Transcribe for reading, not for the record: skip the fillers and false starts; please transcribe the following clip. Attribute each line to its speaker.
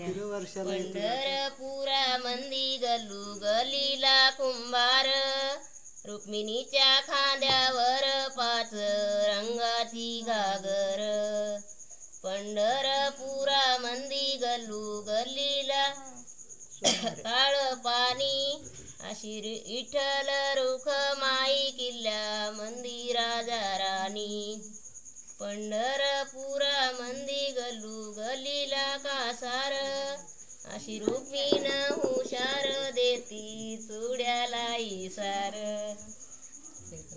Speaker 1: पंढरपुरा मंदी गल्लू गलीला कुंभार, रुक्मिणीच्या खांद्यावर 5 रंगाची घागर. पंढरपुरा मंदी गल्लू गल्लीला काळ पाणी, अशी विठ्ठल रुखमाई किल्ल्या मंदिराजा राणी. पंढरपुरा मंदी गल्लू गल्लीला कासार, अशी रुक्मिण हुशार देती चुड्याला इसार.